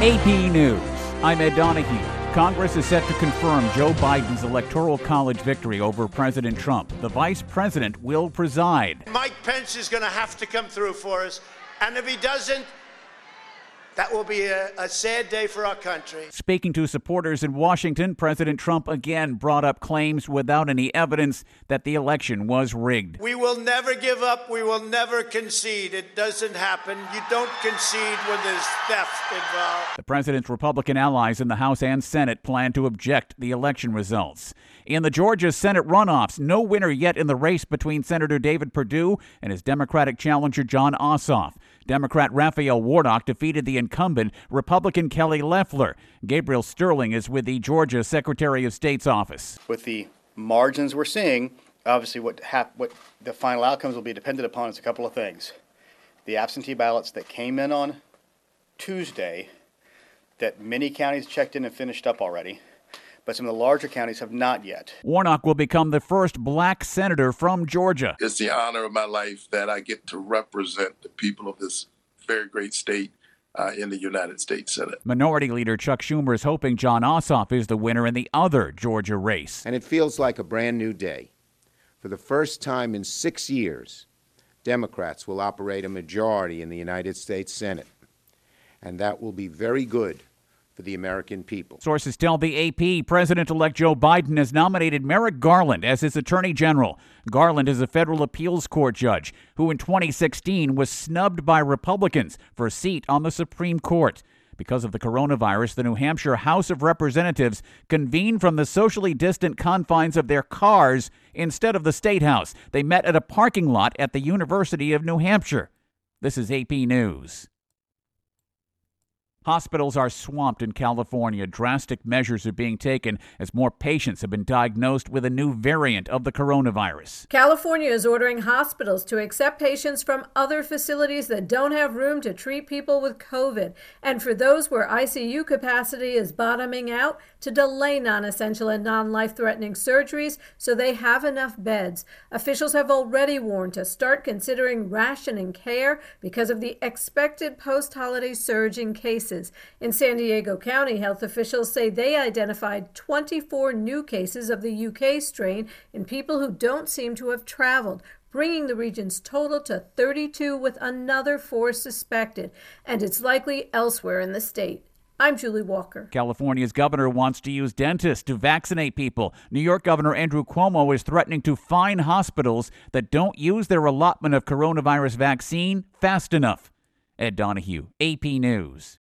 AP News. I'm Ed Donahue. Congress is set to confirm Joe Biden's Electoral College victory over President Trump. The vice president will preside. Mike Pence is going to have to come through for us, and if he doesn't, that will be a sad day for our country. Speaking to supporters in Washington, President Trump again brought up claims without any evidence that the election was rigged. We will never give up. We will never concede. It doesn't happen. You don't concede when there's theft involved. The president's Republican allies in the House and Senate plan to object the election results. In the Georgia Senate runoffs, no winner yet in the race between Senator David Perdue and his Democratic challenger Jon Ossoff. Democrat Raphael Warnock defeated the incumbent Republican Kelly Loeffler. Gabriel Sterling is with the Georgia Secretary of State's office. With the margins we're seeing, obviously what the final outcomes will be dependent upon is a couple of things. The absentee ballots that came in on Tuesday, that many counties checked in and finished up already, but some of the larger counties have not yet. Warnock will become the first black senator from Georgia. It's the honor of my life that I get to represent the people of this very great state in the United States Senate. Minority Leader Chuck Schumer is hoping Jon Ossoff is the winner in the other Georgia race. And it feels like a brand new day. For the first time in 6 years, Democrats will operate a majority in the United States Senate. And that will be very good for the American people. Sources tell the AP President-elect Joe Biden has nominated Merrick Garland as his attorney general. Garland is a federal appeals court judge who in 2016 was snubbed by Republicans for a seat on the Supreme Court. Because of the coronavirus, the New Hampshire House of Representatives convened from the socially distant confines of their cars instead of the State House. They met at a parking lot at the University of New Hampshire. This is AP News. Hospitals are swamped in California. Drastic measures are being taken as more patients have been diagnosed with a new variant of the coronavirus. California is ordering hospitals to accept patients from other facilities that don't have room to treat people with COVID. And for those where ICU capacity is bottoming out, to delay non-essential and non-life-threatening surgeries so they have enough beds. Officials have already warned to start considering rationing care because of the expected post-holiday surge in cases. In San Diego County, health officials say they identified 24 new cases of the UK strain in people who don't seem to have traveled, bringing the region's total to 32 with another 4 suspected, and it's likely elsewhere in the state. I'm Julie Walker. California's governor wants to use dentists to vaccinate people. New York Governor Andrew Cuomo is threatening to fine hospitals that don't use their allotment of coronavirus vaccine fast enough. Ed Donahue, AP News.